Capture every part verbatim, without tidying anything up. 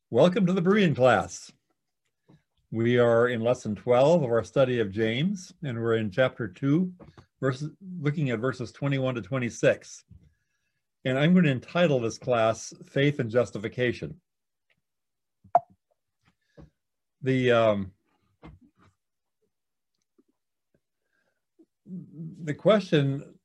Welcome to the Berean class. We are in lesson twelve of our study of James, and we're in chapter two, verses, looking at verses twenty-one to twenty-six. And I'm going to entitle this class, Faith and Justification. The, um, the question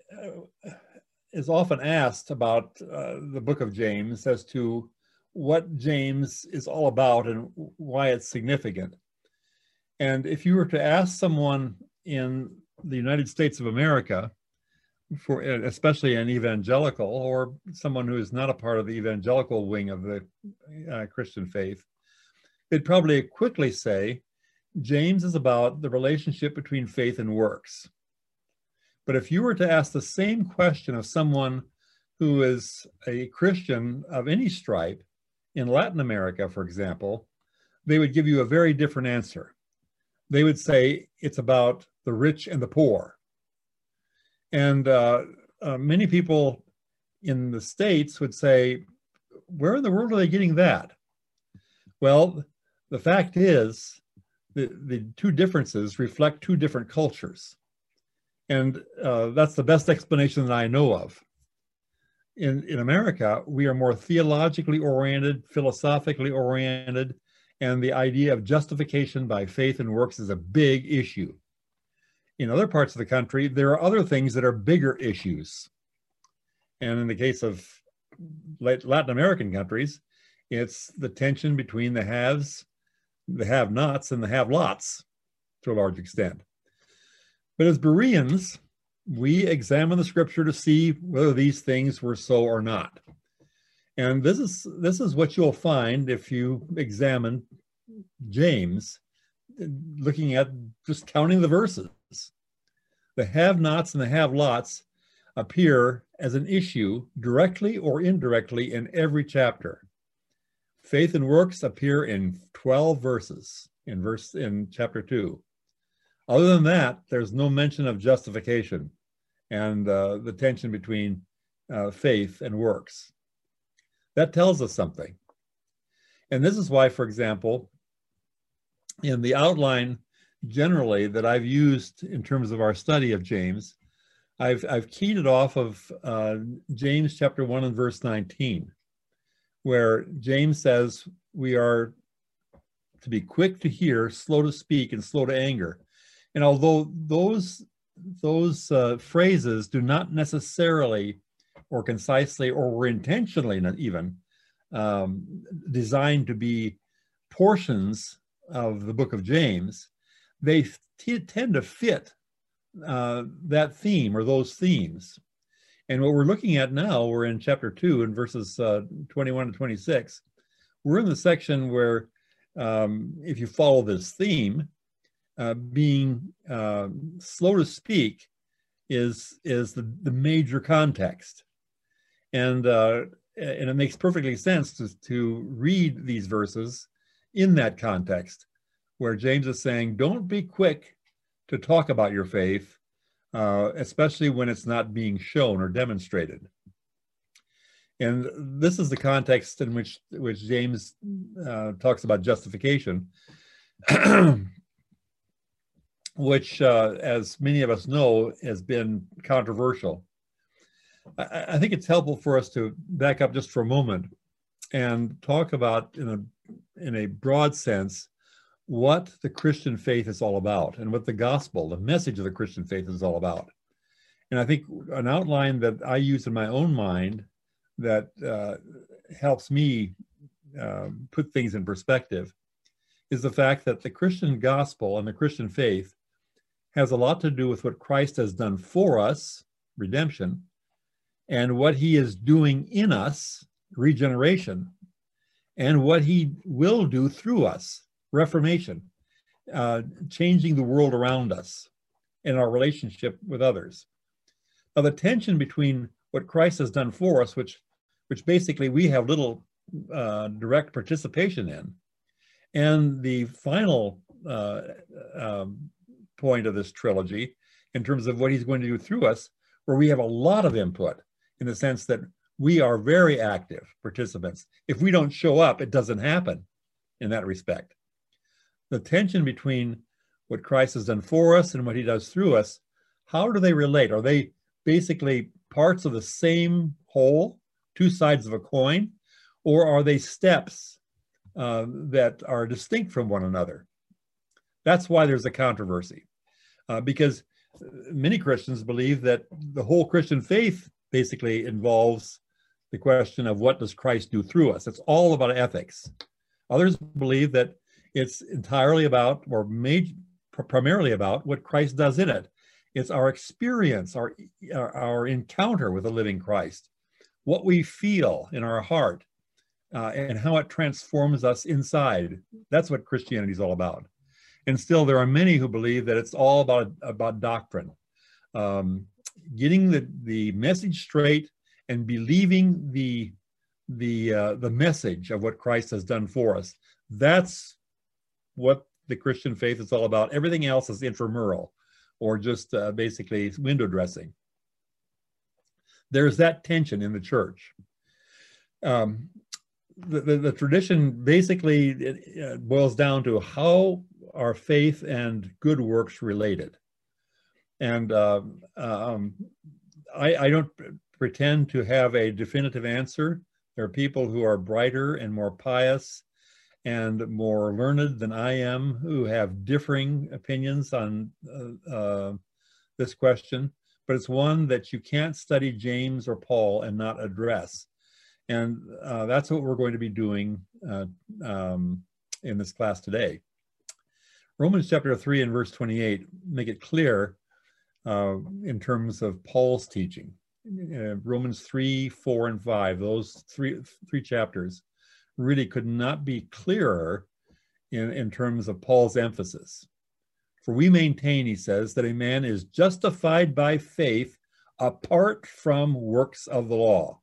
is often asked about uh, the book of James as to what James is all about and why it's significant. And if you were to ask someone in the United States of America, for especially an evangelical or someone who is not a part of the evangelical wing of the uh, Christian faith, they'd probably quickly say, James is about the relationship between faith and works. But if you were to ask the same question of someone who is a Christian of any stripe, in Latin America, for example, they would give you a very different answer. They would say it's about the rich and the poor. And uh, uh, many people in the States would say, where in the world are they getting that? Well, the fact is, the, the two differences reflect two different cultures. And uh, that's the best explanation that I know of. In, in America, we are more theologically oriented, philosophically oriented, and the idea of justification by faith and works is a big issue. In other parts of the country, there are other things that are bigger issues. And in the case of Latin American countries, it's the tension between the haves, the have-nots, and the have-lots to a large extent. But as Bereans, we examine the scripture to see whether these things were so or not. And this is, this is what you'll find if you examine James, looking at just counting the verses. The have-nots and the have-lots appear as an issue directly or indirectly in every chapter. Faith and works appear in twelve verses in verse in chapter two. Other than that, there's no mention of justification and uh, the tension between uh, faith and works. That tells us something. And this is why, for example, in the outline generally that I've used in terms of our study of James, I've, I've keyed it off of uh, James chapter one and verse nineteen, where James says we are to be quick to hear, slow to speak, and slow to anger. And although those, those uh, phrases do not necessarily or concisely or were intentionally not even um, designed to be portions of the book of James, they tend to fit uh, that theme or those themes. And what we're looking at now, we're in chapter two in verses uh, twenty-one to twenty-six. We're in the section where um, if you follow this theme, Uh, being uh, slow to speak is is the, the major context. And, uh, and it makes perfectly sense to, to read these verses in that context, where James is saying, don't be quick to talk about your faith, uh, especially when it's not being shown or demonstrated. And this is the context in which, which James uh, talks about justification. which, uh, as many of us know, has been controversial. I, I think it's helpful for us to back up just for a moment and talk about, in a, in a broad sense, what the Christian faith is all about and what the gospel, the message of the Christian faith is all about. And I think an outline that I use in my own mind that uh, helps me uh, put things in perspective is the fact that the Christian gospel and the Christian faith has a lot to do with what Christ has done for us, redemption, and what he is doing in us, regeneration, and what he will do through us, reformation, uh, changing the world around us and our relationship with others. Now, the tension between what Christ has done for us, which, which basically we have little uh, direct participation in, and the final uh, um, point of this trilogy in terms of what he's going to do through us, where we have a lot of input in the sense that We are very active participants. If we don't show up, it doesn't happen in that respect. The tension between what Christ has done for us and what he does through us, how do they relate? Are they basically parts of the same whole, two sides of a coin, or are they steps uh, that are distinct from one another? That's why there's a controversy, uh, because many Christians believe that the whole Christian faith basically involves the question of what does Christ do through us. It's all about ethics. Others believe that it's entirely about, or major, primarily about, what Christ does in it. It's our experience, our, our encounter with the living Christ, what we feel in our heart, uh, and how it transforms us inside. That's what Christianity is all about. And still, there are many who believe that it's all about, about doctrine, um, getting the, the message straight and believing the, the, uh, the message of what Christ has done for us. That's what the Christian faith is all about. Everything else is intramural, or just uh, basically window dressing. There's that tension in the church. Um, the, the, the tradition basically it, uh, boils down to how are faith and good works related. And uh, um, I, I don't pretend to have a definitive answer. There are people who are brighter and more pious and more learned than I am who have differing opinions on uh, uh, this question, but it's one that you can't study James or Paul and not address. And uh, that's what we're going to be doing uh, um, in this class today. Romans chapter three and verse twenty-eight make it clear uh, in terms of Paul's teaching. Uh, Romans three, four, and five, those three, three chapters really could not be clearer in, in terms of Paul's emphasis. For we maintain, he says, that a man is justified by faith apart from works of the law.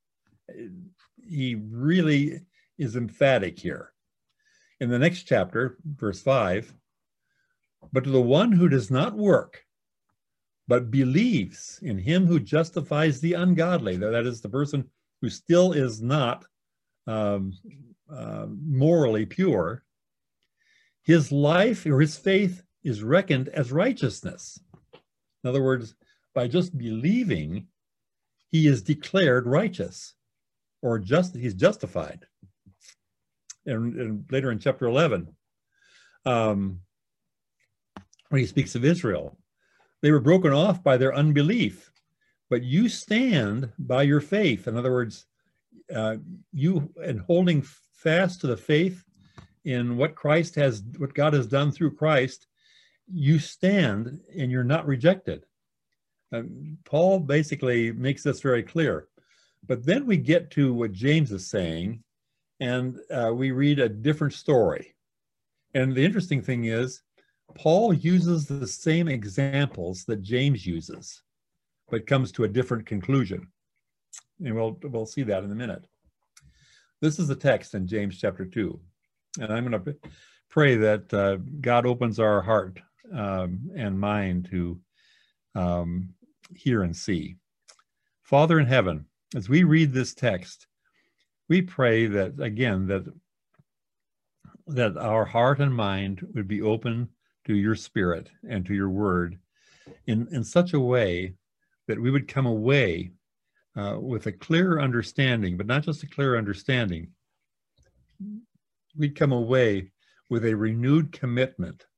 He really is emphatic here. In the next chapter, verse five, but to the one who does not work, but believes in him who justifies the ungodly, that is the person who still is not um, uh, morally pure, his life or his faith is reckoned as righteousness. In other words, by just believing, he is declared righteous, or just he's justified. And, and later in chapter eleven, um, when he speaks of Israel, they were broken off by their unbelief, but you stand by your faith. In other words, uh, you and holding fast to the faith in what Christ has, what God has done through Christ, you stand and you're not rejected. Um, Paul basically makes this very clear. But then we get to what James is saying, and uh, we read a different story. And the interesting thing is, Paul uses the same examples that James uses, but comes to a different conclusion. And we'll, we'll see that in a minute. This is the text in James chapter two. And I'm going to pray that uh, God opens our heart um, and mind to um, hear and see. Father in heaven, as we read this text, we pray that, again, that, that our heart and mind would be open to your spirit and to your word in, in such a way that we would come away uh, with a clear understanding, but not just a clear understanding. We'd come away with a renewed commitment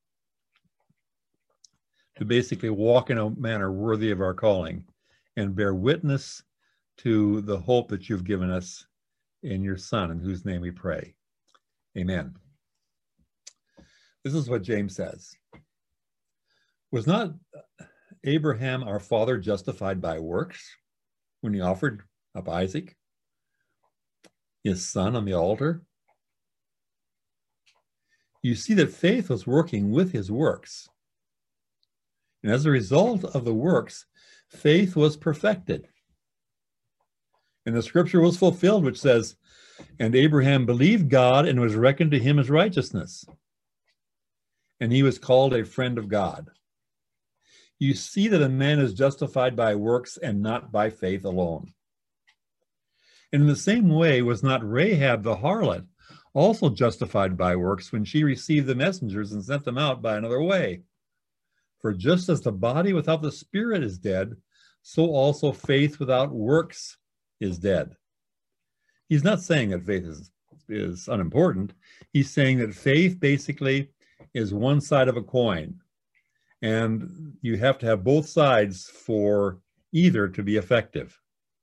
to basically walk in a manner worthy of our calling and bear witness to the hope that you've given us in your Son, in whose name we pray. Amen. This is what James says. Was not Abraham, our father, justified by works when he offered up Isaac, his son, on the altar? You see that faith was working with his works. And as a result of the works, faith was perfected. And the scripture was fulfilled, which says, and Abraham believed God and was reckoned to him as righteousness. And he was called a friend of God. You see that a man is justified by works and not by faith alone. And in the same way was not Rahab the harlot also justified by works when she received the messengers and sent them out by another way? For just as the body without the spirit is dead, so also faith without works is dead. He's not saying that faith is, is unimportant. He's saying that faith basically is one side of a coin, and you have to have both sides for either to be effective.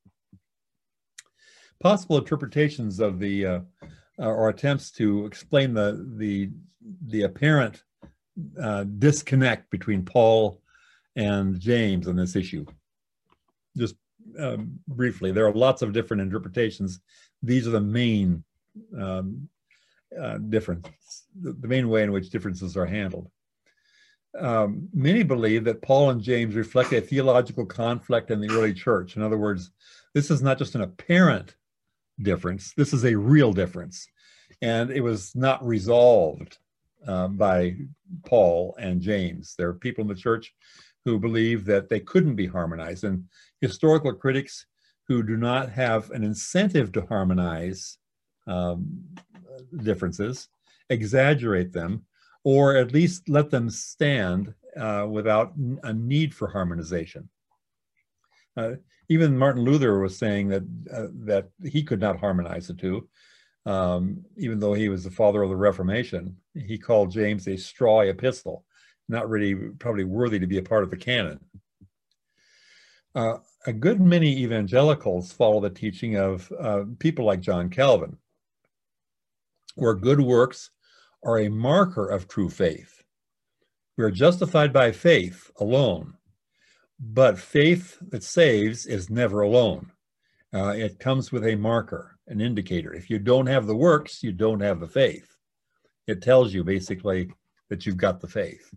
Possible interpretations of the uh, or attempts to explain the the the apparent uh, disconnect between Paul and James on this issue. Just um, briefly, there are lots of different interpretations. These are the main um, uh, difference, the, the main way in which differences are handled. Um, many believe that Paul and James reflect a theological conflict in the early church. In other words, this is not just an apparent difference, this is a real difference. And it was not resolved uh, by Paul and James. There are people in the church who believe that they couldn't be harmonized. And historical critics who do not have an incentive to harmonize um, differences exaggerate them, or at least let them stand uh, without a need for harmonization. Uh, even Martin Luther was saying that uh, that he could not harmonize the two, um, even though he was the father of the Reformation. He called James a straw epistle, not really probably worthy to be a part of the canon. Uh, a good many evangelicals follow the teaching of uh, people like John Calvin, where good works are a marker of true faith. We are justified by faith alone, but faith that saves is never alone. Uh, it comes with a marker, an indicator. If you don't have the works, you don't have the faith. It tells you basically that you've got the faith.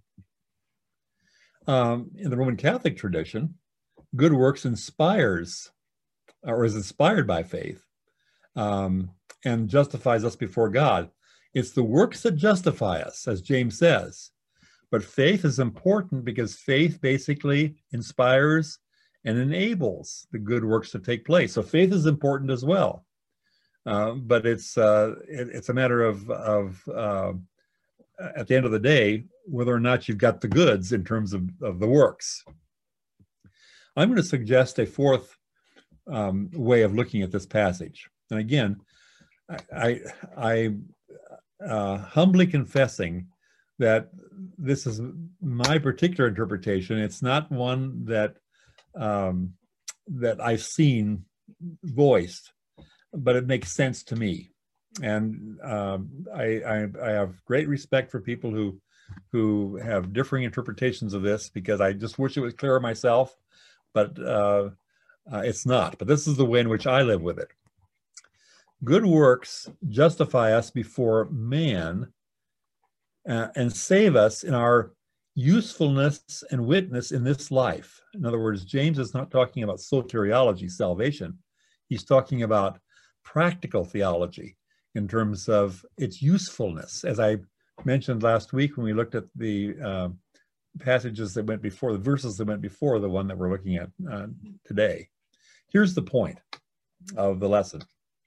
Um, in the Roman Catholic tradition, good works inspires or is inspired by faith um, and justifies us before God. It's the works that justify us, as James says. But faith is important because faith basically inspires and enables the good works to take place. So faith is important as well. Uh, but it's uh, it, it's a matter of, of uh, at the end of the day, whether or not you've got the goods in terms of, of the works. I'm going to suggest a fourth um, way of looking at this passage. And again, I, I, I uh, humbly confessing that this is my particular interpretation. It's not one that um, that I've seen voiced, but it makes sense to me. And um, I, I, I have great respect for people who who have differing interpretations of this, because I just wish it was clearer myself, but uh, uh, it's not. But this is the way in which I live with it. Good works justify us before man uh, and save us in our usefulness and witness in this life. In other words, James is not talking about soteriology, salvation. He's talking about practical theology in terms of its usefulness. As I mentioned last week when we looked at the uh, passages that went before, the verses that went before the one that we're looking at uh, today. Here's the point of the lesson.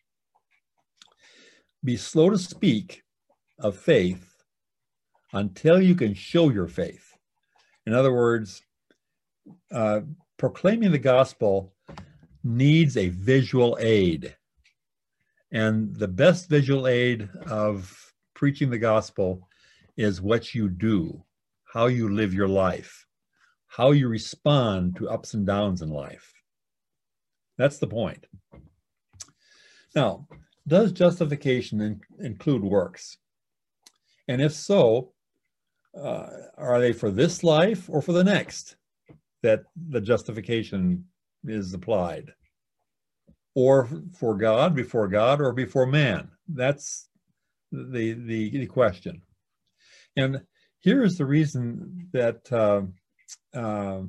Be slow to speak of faith until you can show your faith. In other words, uh, proclaiming the gospel needs a visual aid. And the best visual aid of preaching the gospel is what you do, how you live your life, how you respond to ups and downs in life. That's the point. Now, does justification in, include works? And if so, uh, are they for this life or for the next that the justification is applied? Or for God, before God, or before man? That's the, the, the question. And here is the reason that uh, uh,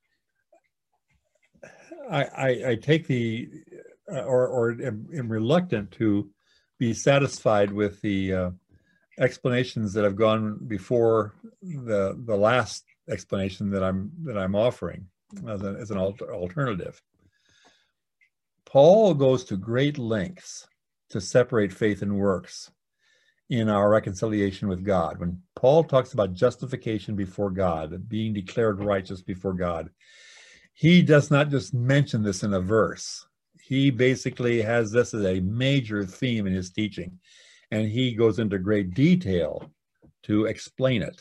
I, I, I take the, uh, or, or am, am reluctant to be satisfied with the uh, explanations that have gone before the, the last explanation that I'm, that I'm offering as, a, as an alter, alternative. Paul goes to great lengths to separate faith and works in our reconciliation with God. When Paul talks about justification before God, being declared righteous before God, he does not just mention this in a verse. He basically has this as a major theme in his teaching, and he goes into great detail to explain it.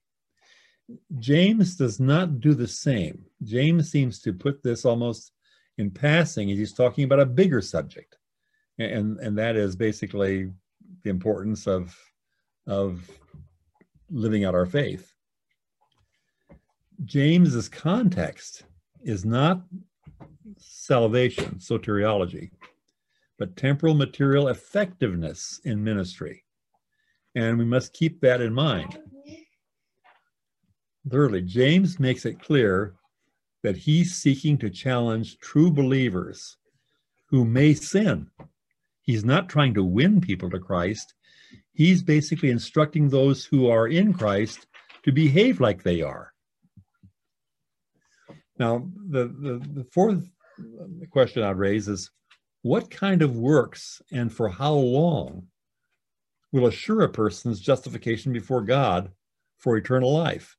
James does not do the same. James seems to put this almost in passing as he's talking about a bigger subject, and, and that is basically the importance of, of living out our faith. James's context is not salvation, soteriology, but temporal material effectiveness in ministry. And we must keep that in mind. Thirdly, James makes it clear that he's seeking to challenge true believers who may sin. He's not trying to win people to Christ. He's basically instructing those who are in Christ to behave like they are. Now, the, the, the fourth question I'd raise is, what kind of works and for how long will assure a person's justification before God for eternal life?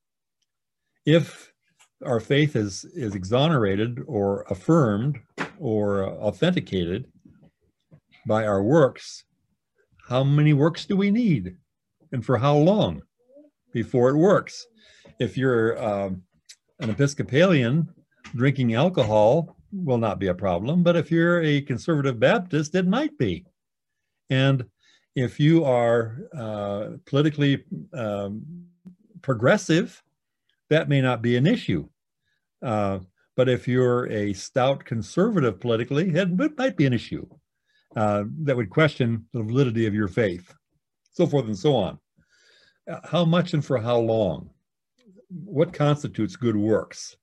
If our faith is, is exonerated or affirmed or authenticated by our works, how many works do we need? And for how long before it works? If you're uh, an Episcopalian, drinking alcohol will not be a problem, but if you're a conservative Baptist, it might be. And if you are uh, politically um, progressive, that may not be an issue. Uh, but if you're a stout conservative politically, it might be an issue uh, that would question the validity of your faith, so forth and so on. Uh, how much and for how long? What constitutes good works?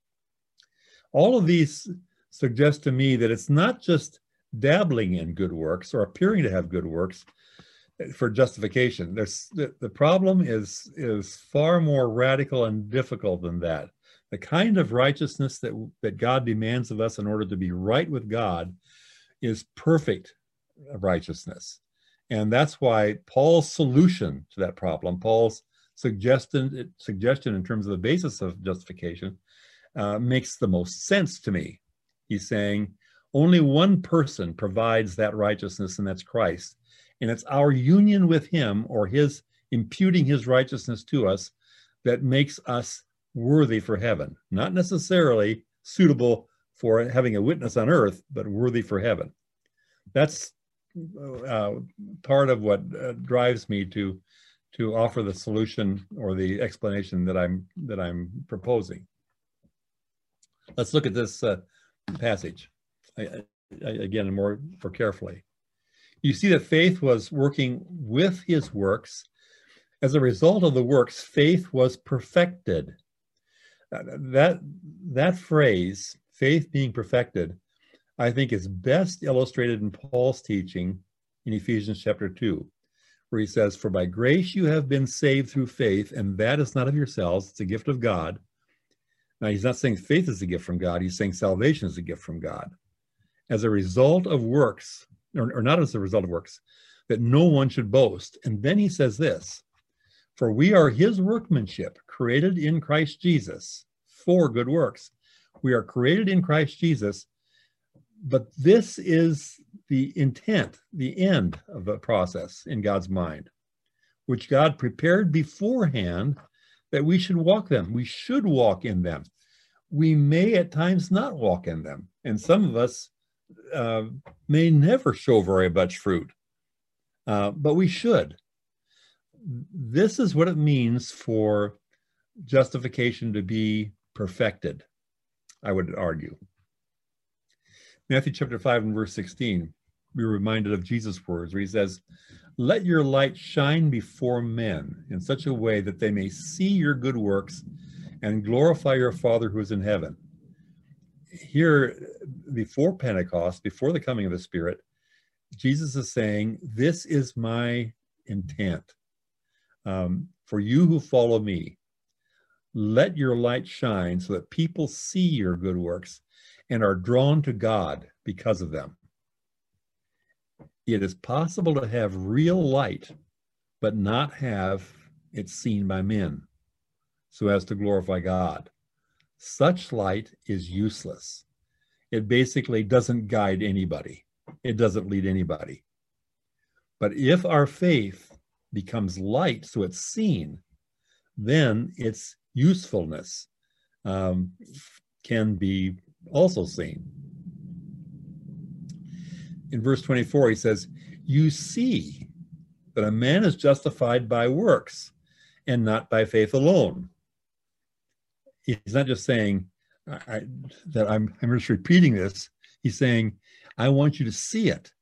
All of these suggest to me that it's not just dabbling in good works or appearing to have good works for justification. There's, the, the problem is, is far more radical and difficult than that. The kind of righteousness that, that God demands of us in order to be right with God is perfect righteousness. And that's why Paul's solution to that problem, Paul's suggestion, suggestion in terms of the basis of justification, uh, makes the most sense to me. He's saying only one person provides that righteousness, and that's Christ. And it's our union with him, or his imputing his righteousness to us, that makes us worthy for heaven. Not necessarily suitable for having a witness on earth, but worthy for heaven. That's uh, part of what uh, drives me to to offer the solution or the explanation that I'm that I'm proposing. Let's look at this uh, passage I, I, again more more carefully. You see that faith was working with his works. As a result of the works, faith was perfected. Uh, that that phrase, faith being perfected, I think is best illustrated in Paul's teaching in Ephesians chapter two, where he says, "For by grace you have been saved through faith, and that is not of yourselves, it's a gift of God." Now, he's not saying faith is a gift from God, he's saying salvation is a gift from God. As a result of works, or, or not as a result of works, that no one should boast. And then he says this, "For we are his workmanship, created in Christ Jesus for good works." We are created in Christ Jesus, but this is the intent, the end of the process in God's mind, which God prepared beforehand that we should walk them. We should walk in them. We may at times not walk in them. And some of us uh, may never show very much fruit, uh, but we should. This is what it means for justification to be perfected, I would argue. Matthew chapter five and verse sixteen, we're reminded of Jesus' words where he says, "Let your light shine before men in such a way that they may see your good works and glorify your Father who is in heaven." Here, before Pentecost, before the coming of the Spirit, Jesus is saying, this is my intent. Um, for you who follow me, let your light shine so that people see your good works and are drawn to God because of them. It is possible to have real light, but not have it seen by men, so as to glorify God. Such light is useless. It basically doesn't guide anybody. It doesn't lead anybody. But if our faith becomes light, so it's seen, then its usefulness um, can be also seen. In verse twenty-four, he says, you see that a man is justified by works and not by faith alone. He's not just saying I, that I'm, I'm just repeating this. He's saying, I want you to see it.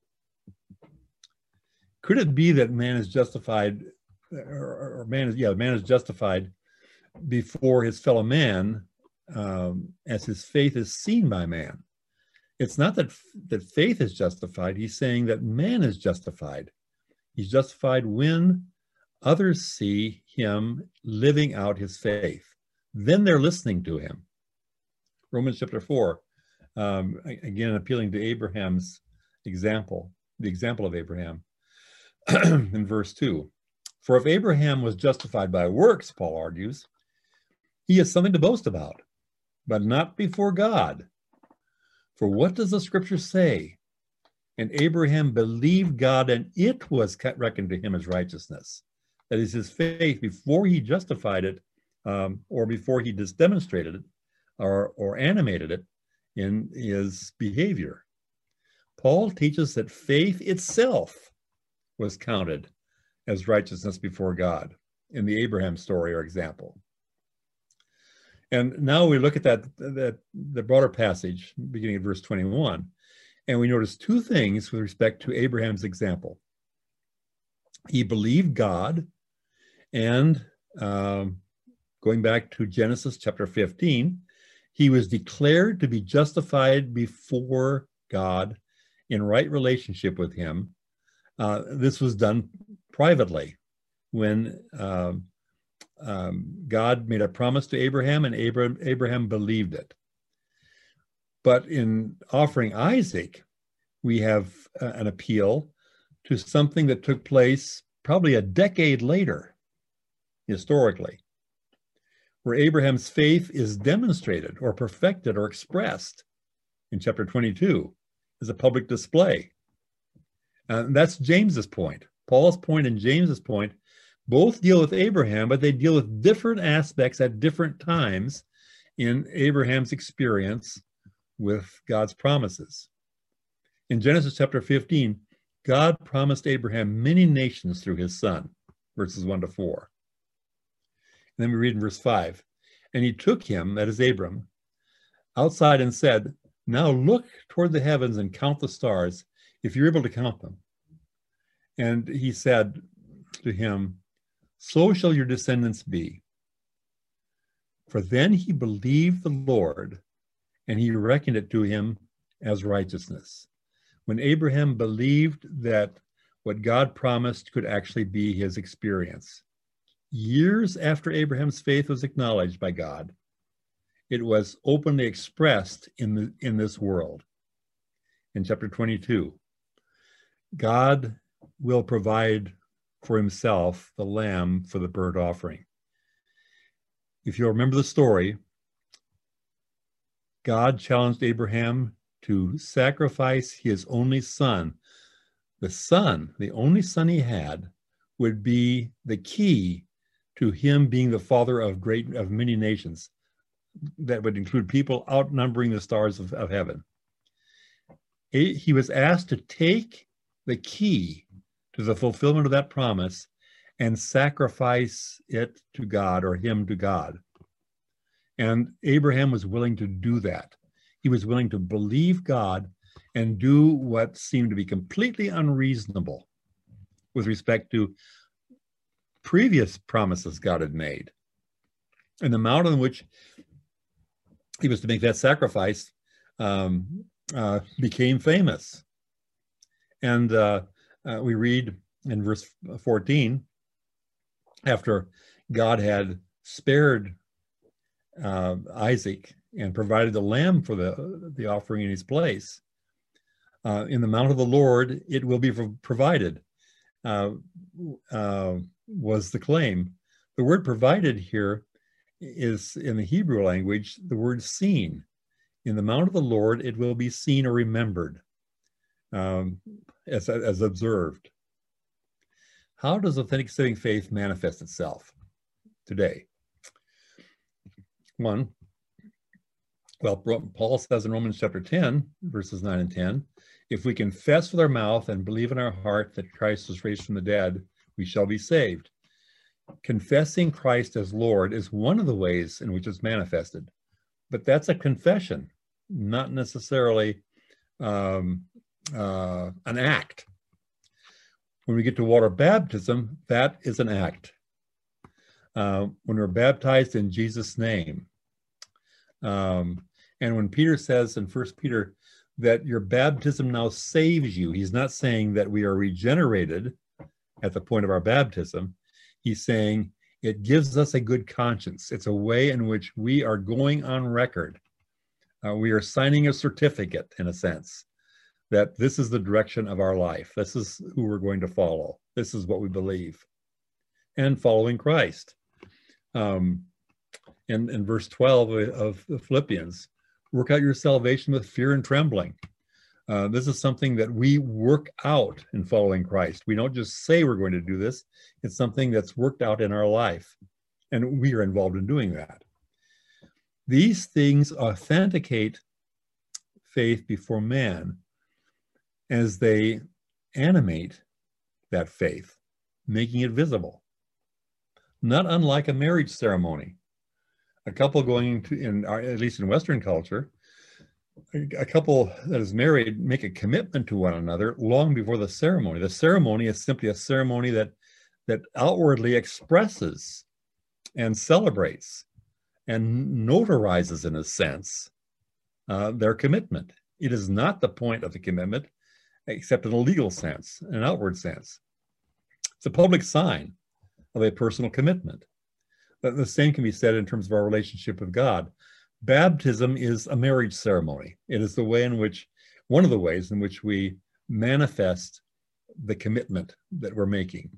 Could it be that man is justified, or, or man is, yeah, man is justified before his fellow man um, as his faith is seen by man? It's not that, that faith is justified. He's saying that man is justified. He's justified when others see him living out his faith. Then they're listening to him. Romans chapter four, um, again, appealing to Abraham's example, the example of Abraham in verse two. For if Abraham was justified by works, Paul argues, he has something to boast about, but not before God. For what does the scripture say? And Abraham believed God, and it was reckoned to him as righteousness. That is his faith before he justified it, um, or before he just demonstrated it, or, or animated it in his behavior. Paul teaches that faith itself was counted as righteousness before God in the Abraham story or example. And now we look at that, that the broader passage beginning at verse twenty-one, and we notice two things with respect to Abraham's example. He believed God, and um, going back to Genesis chapter fifteen, he was declared to be justified before God in right relationship with him. Uh, this was done privately when um, um, God made a promise to Abraham, and Abraham, Abraham believed it. But in offering Isaac, we have uh, an appeal to something that took place probably a decade later, historically, where Abraham's faith is demonstrated or perfected or expressed in chapter twenty-two as a public display. And that's James's point. Paul's point and James's point both deal with Abraham, but they deal with different aspects at different times in Abraham's experience with God's promises. In Genesis chapter fifteen, God promised Abraham many nations through his son, verses one to four. And then we read in verse five, and he took him, that is Abram, outside and said, now look toward the heavens and count the stars, if you're able to count them. And he said to him, so shall your descendants be. For then he believed the Lord, and he reckoned it to him as righteousness. When Abraham believed that what God promised could actually be his experience. Years after Abraham's faith was acknowledged by God, it was openly expressed in, the, in this world. In chapter twenty-two, God will provide for himself the lamb for the burnt offering. If you'll remember the story, God challenged Abraham to sacrifice his only son. The son, the only son he had, would be the key to him being the father of great, of many nations. That would include people outnumbering the stars of, of heaven. He was asked to take the key to the fulfillment of that promise and sacrifice it to God, or him to God. And Abraham was willing to do that. He was willing to believe God and do what seemed to be completely unreasonable with respect to previous promises God had made. And the amount in which he was to make that sacrifice um, uh, became famous. And uh, uh, we read in verse fourteen, after God had spared uh, Isaac and provided the lamb for the, the offering in his place, Uh, in the mount of the Lord, it will be provided, uh, uh, was the claim. The word provided here is, in the Hebrew language, the word seen. In the mount of the Lord, it will be seen or remembered, um, as, as observed. How does authentic saving faith manifest itself today? One, well, Paul says in Romans chapter ten, verses nine and ten, if we confess with our mouth and believe in our heart that Christ was raised from the dead, we shall be saved. Confessing Christ as Lord is one of the ways in which it's manifested, but that's a confession, not necessarily um, uh, an act. When we get to water baptism, that is an act. Uh, when we're baptized in Jesus' name, um, and when Peter says in First Peter that your baptism now saves you, he's not saying that we are regenerated at the point of our baptism. He's saying it gives us a good conscience. It's a way in which we are going on record. Uh, we are signing a certificate, in a sense, that this is the direction of our life. This is who we're going to follow. This is what we believe. And following Christ. Um, in, in verse twelve of the Philippians, work out your salvation with fear and trembling. Uh, this is something that we work out in following Christ. We don't just say we're going to do this. It's something that's worked out in our life, and we are involved in doing that. These things authenticate faith before man as they animate that faith, making it visible. Not unlike a marriage ceremony. A couple going to, in at least in Western culture, a couple that is married make a commitment to one another long before the ceremony. The ceremony is simply a ceremony that that outwardly expresses and celebrates and notarizes, in a sense, uh, their commitment. It is not the point of the commitment, except in a legal sense, an outward sense. It's a public sign of a personal commitment. But the same can be said in terms of our relationship with God. Baptism is a marriage ceremony. It is the way in which, one of the ways in which we manifest the commitment that we're making.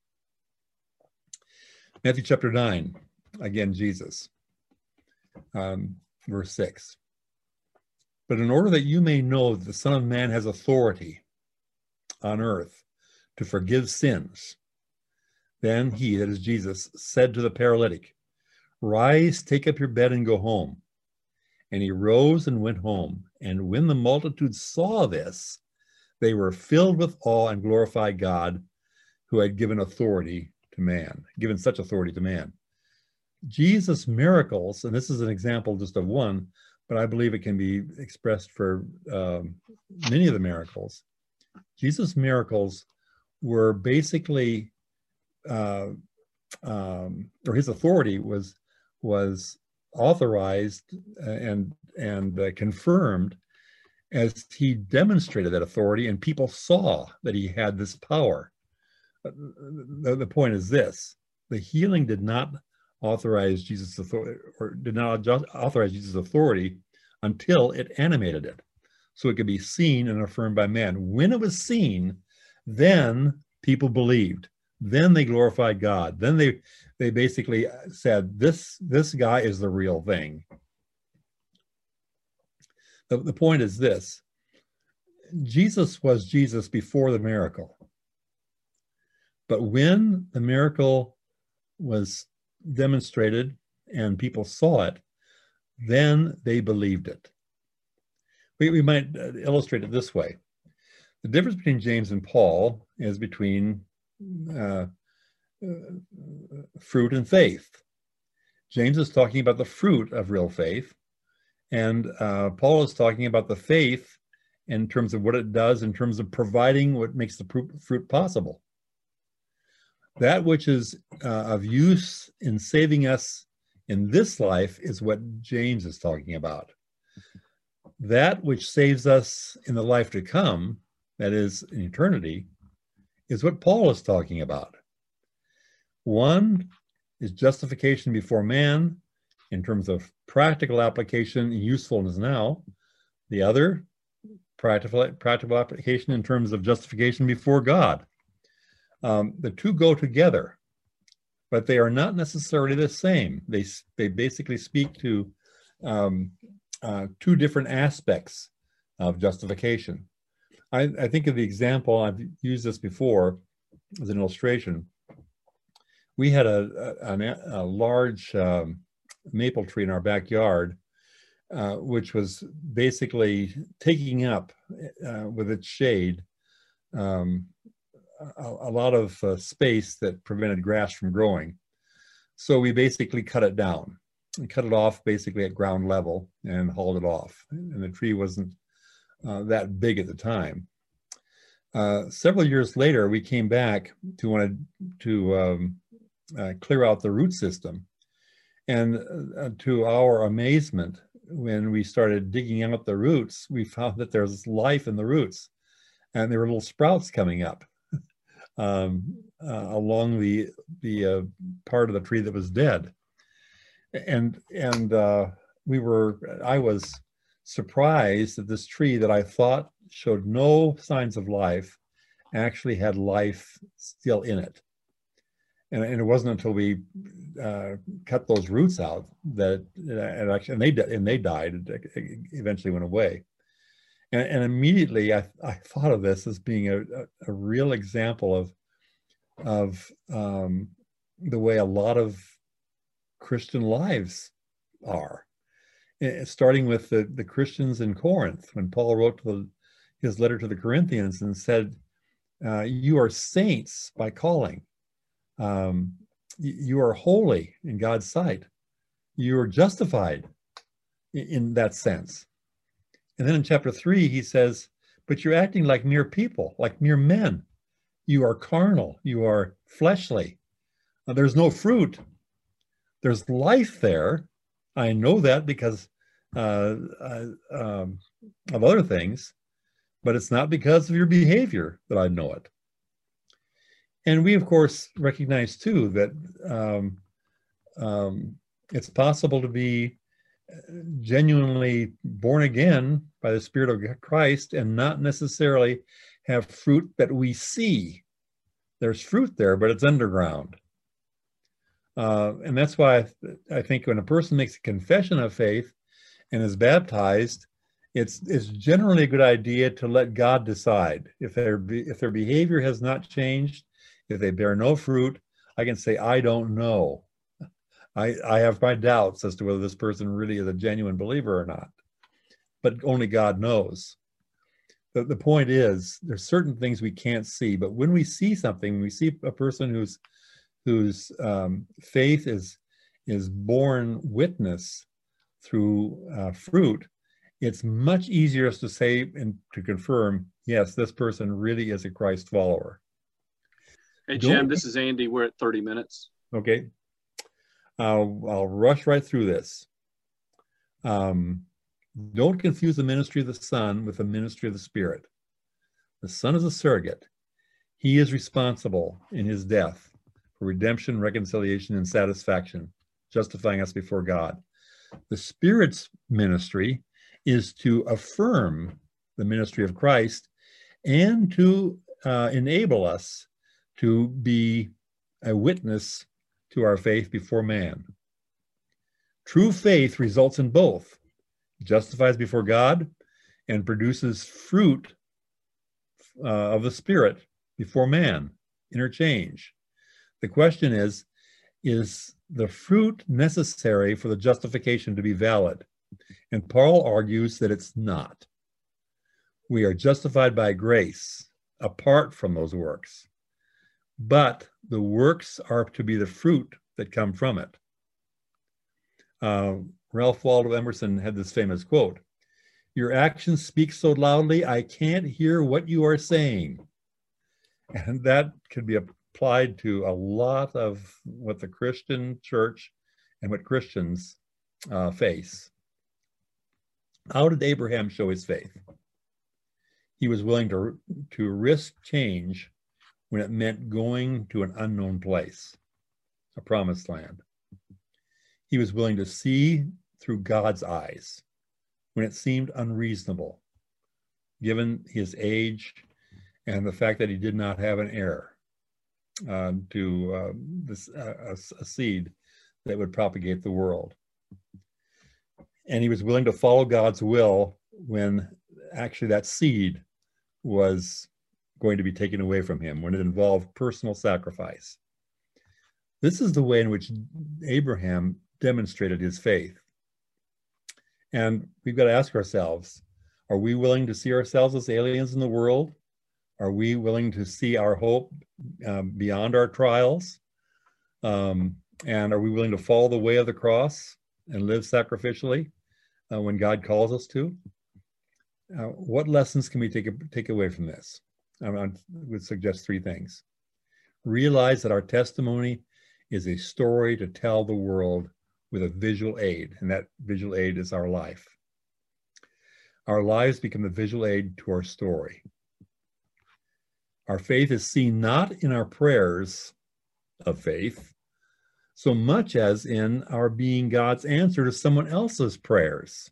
Matthew chapter nine, again, Jesus, um, verse six. But in order that you may know that the Son of Man has authority on earth to forgive sins, then he, that is Jesus, said to the paralytic, rise, take up your bed and go home. And he rose and went home. And when the multitude saw this, they were filled with awe and glorified God, who had given authority to man, given such authority to man. Jesus' miracles, and this is an example just of one, but I believe it can be expressed for um, many of the miracles. Jesus' miracles were basically, uh, um, or his authority was was authorized and and uh, confirmed as he demonstrated that authority, and people saw that he had this power. The, the point is this: the healing did not authorize Jesus' authority, or did not authorize Jesus' authority until it animated it, so it could be seen and affirmed by man. When it was seen, then people believed. Then they glorified God. Then they they basically said, this, this guy is the real thing. The, the point is this: Jesus was Jesus before the miracle. But when the miracle was demonstrated and people saw it, then they believed it. We, we might illustrate it this way. The difference between James and Paul is between uh, uh, fruit and faith. James is talking about the fruit of real faith, and uh, Paul is talking about the faith in terms of what it does, in terms of providing what makes the fruit possible. That which is uh, of use in saving us in this life is what James is talking about. That which saves us in the life to come, that is, in eternity, is what Paul is talking about. One is justification before man in terms of practical application and usefulness now. The other, practical, practical application in terms of justification before God. Um, the two go together, but they are not necessarily the same. They, they basically speak to um, uh, two different aspects of justification. I, I think of the example, I've used this before as an illustration. We had a, a, a large um, maple tree in our backyard, uh, which was basically taking up uh, with its shade um, a, a lot of uh, space that prevented grass from growing. So we basically cut it down. We cut it off basically at ground level and hauled it off. And the tree wasn't uh, that big at the time. Uh, several years later, we came back to want to um, uh, clear out the root system. And uh, to our amazement, when we started digging out the roots, we found that there's life in the roots. And there were little sprouts coming up um, uh, along the, the uh, part of the tree that was dead. And, and uh, we were, I was surprised that this tree that I thought showed no signs of life actually had life still in it. And, and it wasn't until we uh, cut those roots out that it actually, and they, and they died, it eventually went away. And, and immediately I, I thought of this as being a, a, a real example of, of um, the way a lot of Christian lives are. Starting with the, the Christians in Corinth, when Paul wrote the, his letter to the Corinthians and said, uh, you are saints by calling. Um, you are holy in God's sight. You are justified in, in that sense. And then in chapter three, he says, but you're acting like mere people, like mere men. You are carnal. You are fleshly. Uh, there's no fruit. There's life there. I know that because uh, uh, um, of other things, but it's not because of your behavior that I know it. And we, of course, recognize too that um, um, it's possible to be genuinely born again by the Spirit of Christ and not necessarily have fruit that we see. There's fruit there, but it's underground. Uh, and that's why I, th I think when a person makes a confession of faith and is baptized, it's, it's generally a good idea to let God decide. If their, if their behavior has not changed, if they bear no fruit, I can say, I don't know. I, I have my doubts as to whether this person really is a genuine believer or not, but only God knows. The, the point is, there's certain things we can't see, but when we see something, when we see a person who's whose um, faith is, is born witness through uh, fruit, it's much easier to say and to confirm, yes, this person really is a Christ follower. Hey, Jim, Don't, this is Andy. We're at thirty minutes. Okay. Uh, I'll rush right through this. Um, don't confuse the ministry of the Son with the ministry of the Spirit. The Son is a surrogate. He is responsible in his death for redemption, reconciliation, and satisfaction, justifying us before God. The Spirit's ministry is to affirm the ministry of Christ and to uh, enable us to be a witness to our faith before man. True faith results in both, justifies before God and produces fruit uh, of the Spirit before man, interchange. The question is, is the fruit necessary for the justification to be valid? And Paul argues that it's not. We are justified by grace apart from those works, but the works are to be the fruit that come from it. Uh, Ralph Waldo Emerson had this famous quote, "Your actions speak so loudly, I can't hear what you are saying." And that can be applied to a lot of what the Christian church and what Christians uh, face. How did Abraham show his faith? He was willing to, to risk change when it meant going to an unknown place, a promised land. He was willing to see through God's eyes when it seemed unreasonable. given his age and the fact that he did not have an heir uh, to uh, this uh, a, a seed that would propagate the world. And he was willing to follow God's will when actually that seed was going to be taken away from him, when it involved personal sacrifice. This is the way in which Abraham demonstrated his faith. And we've got to ask ourselves, are we willing to see ourselves as aliens in the world? Are we willing to see our hope um, beyond our trials? Um, and are we willing to follow the way of the cross and live sacrificially uh, when God calls us to? Uh, what lessons can we take, take away from this? I would suggest three things. Realize that our testimony is a story to tell the world with a visual aid, and that visual aid is our life. Our lives become the visual aid to our story. Our faith is seen not in our prayers of faith, so much as in our being God's answer to someone else's prayers.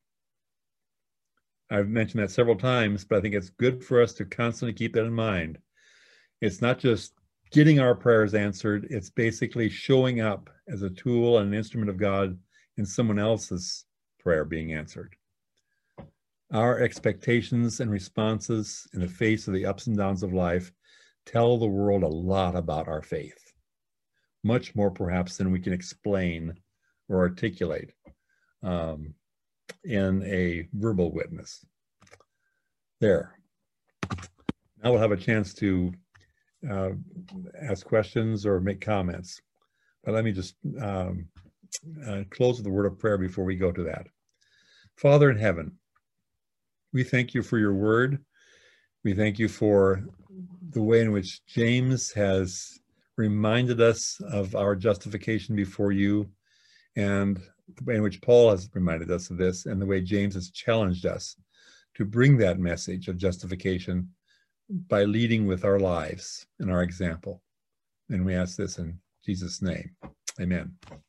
I've mentioned that several times, but I think it's good for us to constantly keep that in mind. It's not just getting our prayers answered, it's basically showing up as a tool and an instrument of God in someone else's prayer being answered. Our expectations and responses in the face of the ups and downs of life tell the world a lot about our faith, much more perhaps than we can explain or articulate um, in a verbal witness. There. Now we'll have a chance to uh, ask questions or make comments. But let me just um, uh, close with a word of prayer before we go to that. Father in heaven, we thank you for your word. We thank you for the way in which James has reminded us of our justification before you, and the way in which Paul has reminded us of this, and the way James has challenged us to bring that message of justification by leading with our lives and our example. And we ask this in Jesus' name. Amen.